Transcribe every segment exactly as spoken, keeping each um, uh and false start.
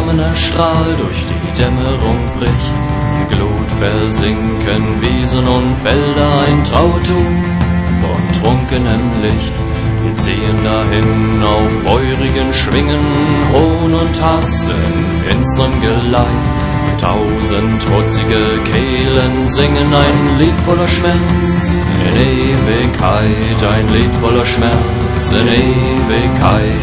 flammener Strahl durch die Dämmerung bricht. In Glut versinken Wiesen und Felder, ein Trauertum von trunkenem Licht. Wir ziehen dahin auf feurigen Schwingen, Hohn und Hass in finsterem Geleit. Tausend trutzige Kehlen singen ein Lied voller Schmerz in Ewigkeit, ein Lied voller Schmerz in Ewigkeit.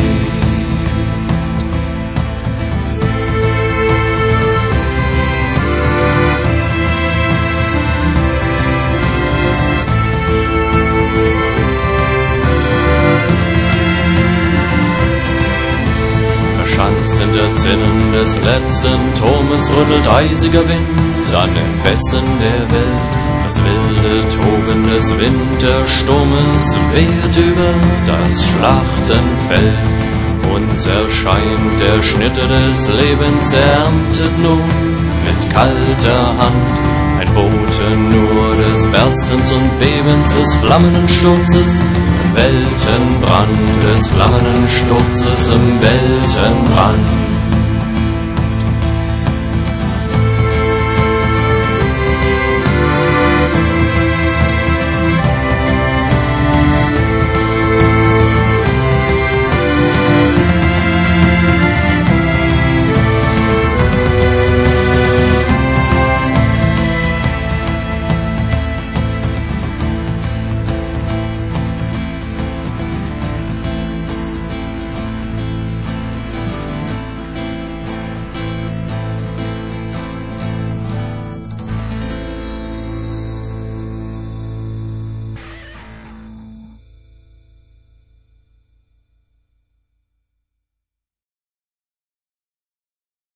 Verschanzt in der Zinnen des letzten Turmes rüttelt eisiger Wind an den Festen der Welt. Das wilde Toben des Wintersturmes weht über das Schlachtenfeld. Uns erscheint der Schnitte des Lebens erntet nun mit kalter Hand. Ein Bote nur des Berstens und Bebens des flammenden Sturzes, Weltenbrand des flammenden Sturzes im Weltenbrand.